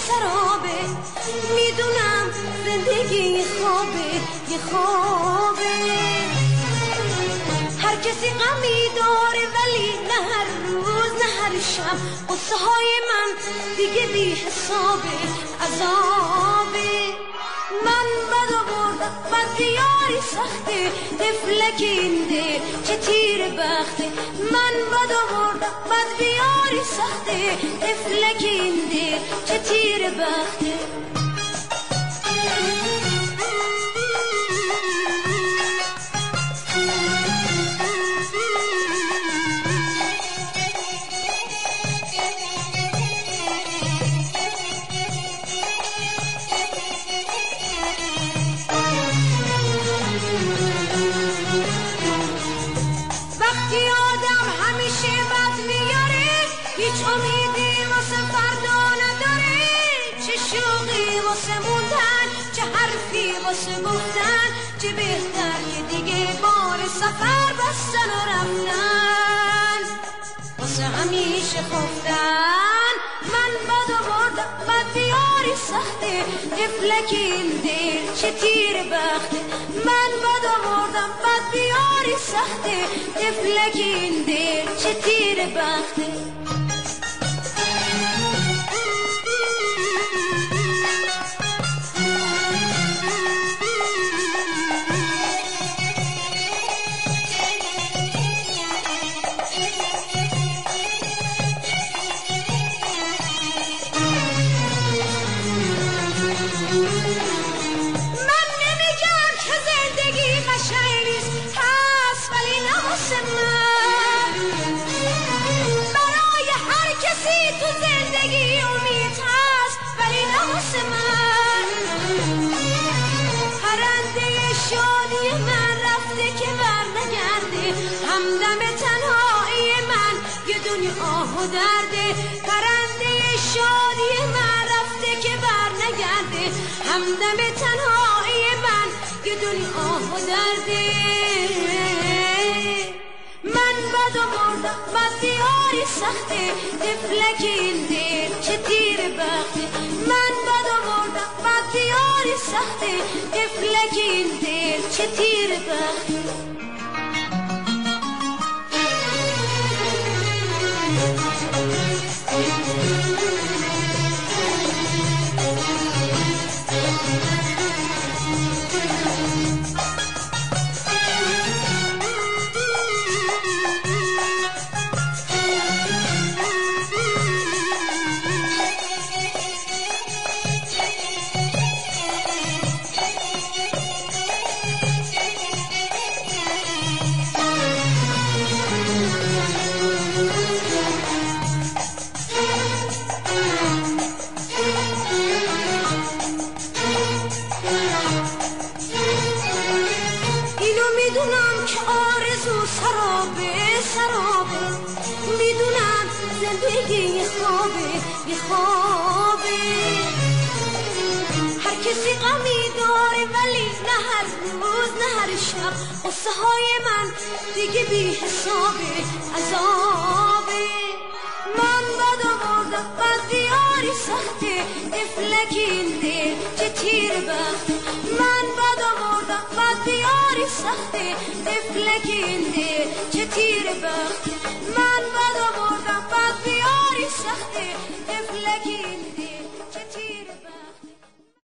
سرابه، میدونم زندگی یه خوابه. هر کسی غمی داره ولی نه هر روز نه هر شب، قصه های من دیگه بی حسابه، عذابه. من بد آوردم بد دیاری سخته، طفلک این دل چه تیر بخته. من بد آوردم بد دیاری سخته، طفلک این دل چه تیر بخته. هیچ امیدی واسه فردا نداره، چه شوقی واسه موندن، چه حرفی واسه گفتن، چه بهتر که دیگه بار سفر بستن و رفتن، واسه همیشه خفتن. من بد آوردم بد دیاری سخته، طفلک این دل چه تیر بخته. من بد آوردم بد دیاری سخته، طفلک این دل چه تیر بخته. من نمیگم که زندگی قشنگ نیست، هست ولی نه واسه من. برای هر کسی تو زندگی امید هست ولی نه واسه من. پرنده شادی من رفته که بر نگرده، همدم تنهایی من یه دنیا آه و درده. پرنده شادی من رفته که بر نگرده، همدم تنهایی من یه دنیا آه و درده. من بد آوردم بد دیاری سخته، طفلک این دل چه تیر بخته. من بد آوردم بد دیاری سخته، طفلک این دل چه تیر بخته. میدونم که آرزو سرابه، میدونم زندگی یه خوابه. هر کسی غمی داره ولی نه هر روز نه هر شب، قصه های من دیگه بی حسابه، عذابه. من بد آوردم بد دیاری سخته، طفلک این دل چه تیر بخته. من بد آوردم بد دیاری سخته، طفلک این دل چه تیر بخته. من بد آوردم بد دیاری سخته، طفلک این دل